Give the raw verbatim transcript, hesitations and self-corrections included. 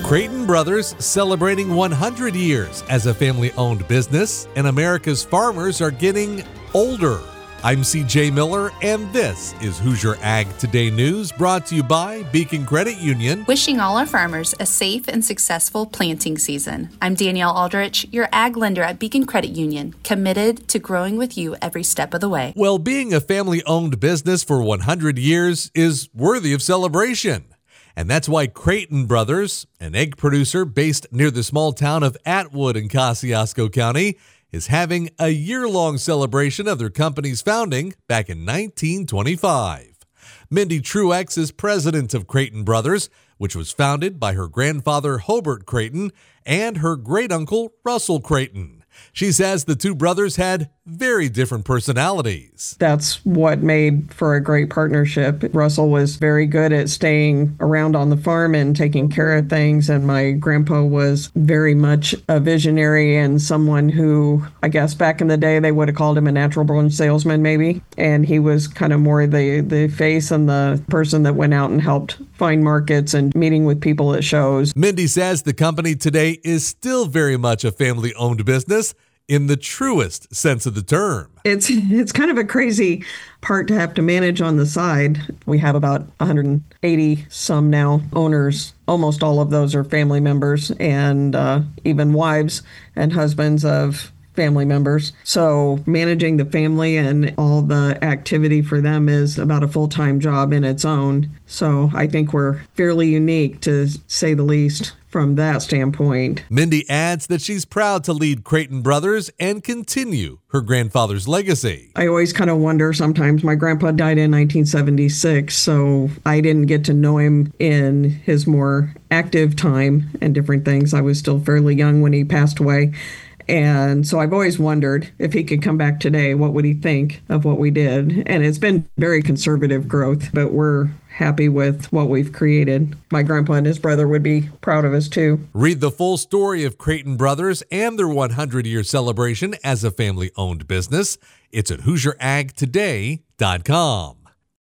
Creighton Brothers celebrating one hundred years as a family-owned business, and America's farmers are getting older. I'm C J Miller, and this is Hoosier Ag Today News, brought to you by Beacon Credit Union. Wishing all our farmers a safe and successful planting season. I'm Danielle Aldrich, your ag lender at Beacon Credit Union, committed to growing with you every step of the way. Well, being a family-owned business for one hundred years is worthy of celebration. And that's why Creighton Brothers, an egg producer based near the small town of Atwood in Kosciuszko County, is having a year-long celebration of their company's founding back in nineteen twenty-five. Mindy Truex is president of Creighton Brothers, which was founded by her grandfather Hobart Creighton and her great-uncle Russell Creighton. She says the two brothers had very different personalities. That's what made for a great partnership. Russell was very good at staying around on the farm and taking care of things, and my grandpa was very much a visionary and someone who, I guess back in the day, they would have called him a natural-born salesman maybe, and he was kind of more the, the face and the person that went out and helped find markets and meeting with people at shows. Mindy says the company today is still very much a family-owned business, in the truest sense of the term. It's it's kind of a crazy part to have to manage on the side. We have about one hundred eighty some now owners. Almost all of those are family members and uh, even wives and husbands of family members. So managing the family and all the activity for them is about a full-time job in its own. So I think we're fairly unique, to say the least, from that standpoint. Mindy adds that she's proud to lead Creighton Brothers and continue her grandfather's legacy. I always kind of wonder sometimes. My grandpa died in nineteen seventy-six, so I didn't get to know him in his more active time and different things. I was still fairly young when he passed away. And so I've always wondered if he could come back today, what would he think of what we did? And it's been very conservative growth, but we're happy with what we've created. My grandpa and his brother would be proud of us too. Read the full story of Creighton Brothers and their one hundred year celebration as a family-owned business. It's at Hoosier Ag Today dot com.